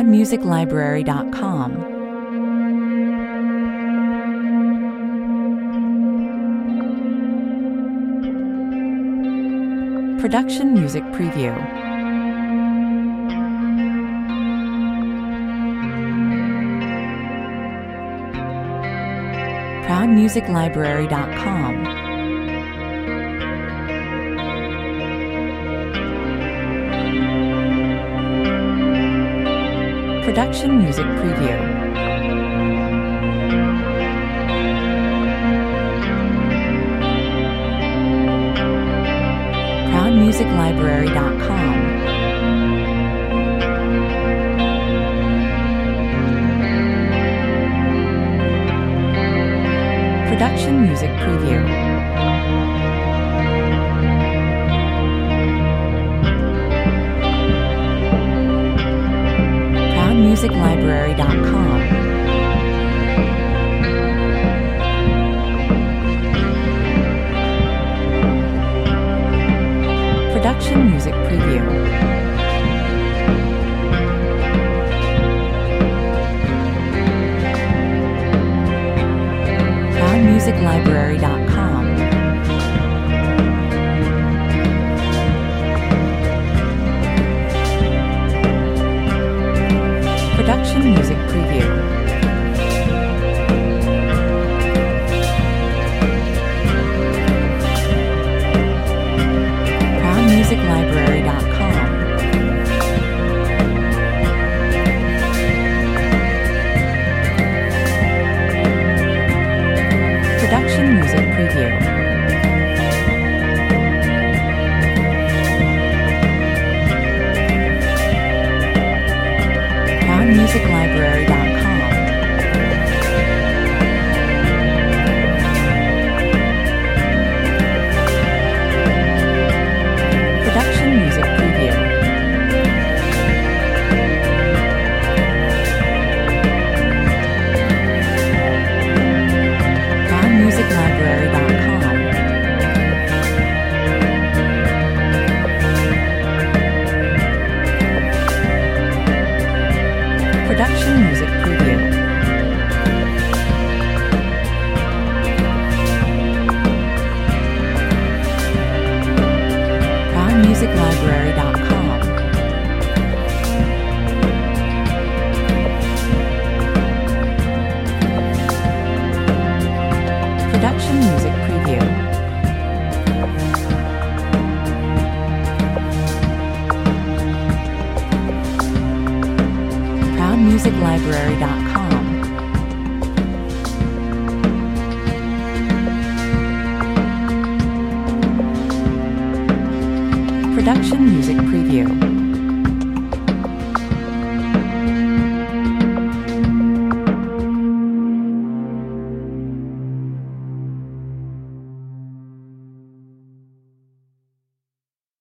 ProudMusicLibrary.com. Production Music Preview. ProudMusicLibrary.com. Production Music Preview. ProudMusicLibrary.com. Production Music Preview. ProudMusicLibrary.com. Production Music Preview. ProudMusicLibrary.com. Production Music Preview. ProudMusicLibrary.com. Production Music Preview. ProudMusicLibrary.com. Production Music Preview. ProudMusicLibrary.com. Production Music Preview. ProudMusicLibrary.com. Production Music Preview. ProudMusicLibrary.com. Production Music Preview.